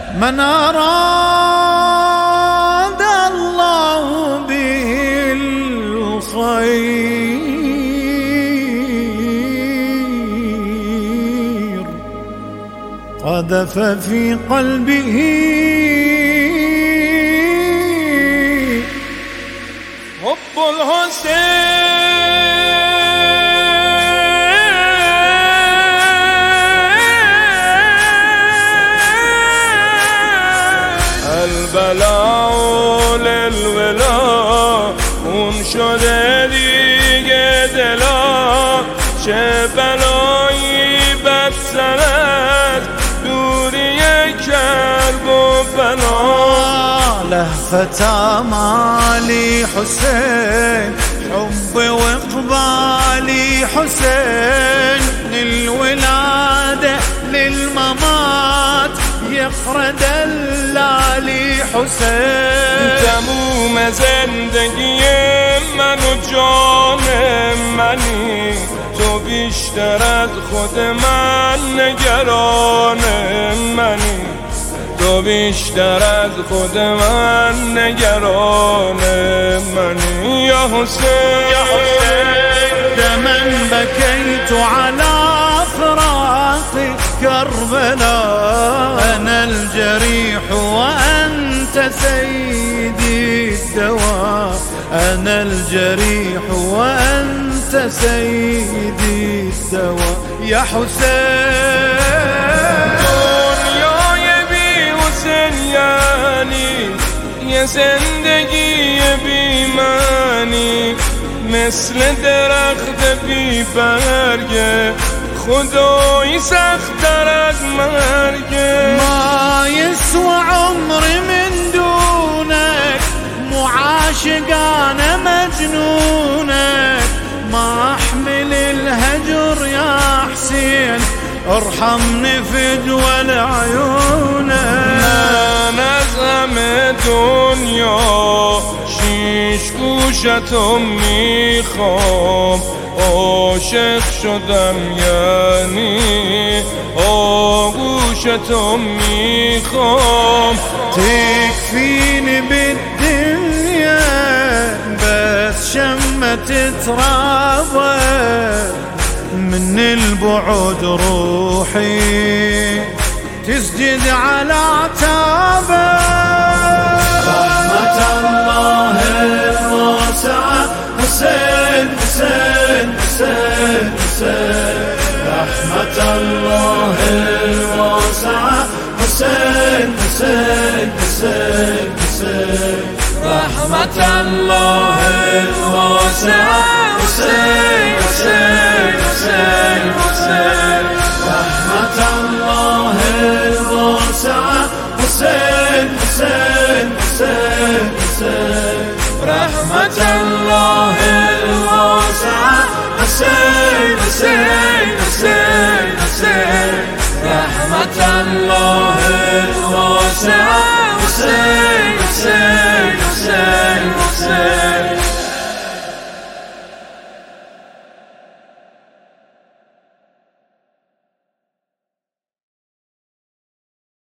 من أراد الله به الخير قذف في قلبه حب الحسين. البلاء للولا اون شده دیگه دلا، چه بلایی بد سرت دوری کرب و بلا. لهفة مالي حسين حب واقبالي حسين، للولادة للممات يقرأ دلالي حسين. تموم زندگی من و جان منی، تو بیشتر از خود من نگران منی، تو بیشتر از خود من نگران منی. یا حسین یا حسین من بكيت على فراق كربلاء، أنا الجريح وأنت سيدي الدواء، أنا الجريح وأنت سيدي الدواء. يا حسين یعنی یه زندگی بی‌معنی، مثل درخت بی برگه، خدایی سخت‌تر از مرگه. ما يسوى عمري من دونك، مو عاشقان مجنونك، ما أحمل الهجر يا حسين، ارحمني في دول عيونك. من از همه دنیا شیش گوشتو میخوام، عاشق شدم یعنی آغوشتو میخوام. تكفيني بالدنيا بس شمت ترابه، من البعد روحي تسجد على عتابه. رحمة الله الواسعة حسين حسين حسين حسين، رحمة الله الواسعة حسين حسين حسين حسين، رحمة الله الواسعة حسين حسين حسين حسين، رحمة الله الواسعة حسين حسين حسين حسين، رحمة الله الواسعة حسين حسين حسين حسين، رحمة الله